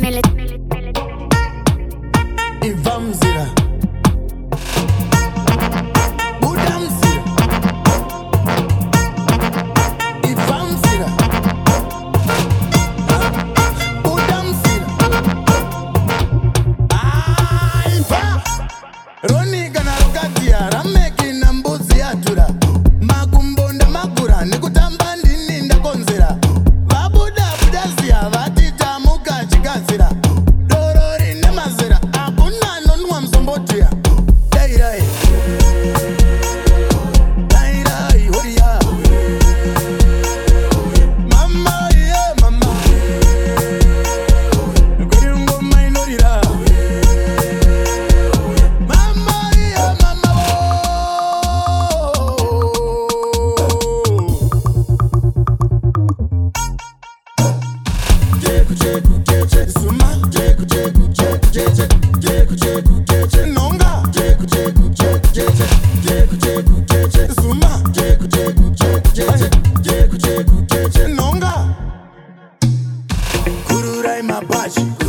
Ivamzira Budamzira Ivamzira Budamzira Aiva Roni kana rokatia rameki na mbuzi yatura makumbonda magura nekutamba ndini ndakonzera vabuda budazia vatitamuka chigadzira dorori nemazera akuna nonwa mzombotia dairai dairai horia mama ye mama kwiringo mainorira mama ye mama jeku jeku jeku suma jeku jeku jeku jeku jeku jeku nonga jeku jeku jeku jeku jeku jeku suma jeku jeku jeku jeku jeku nonga kururai mabashi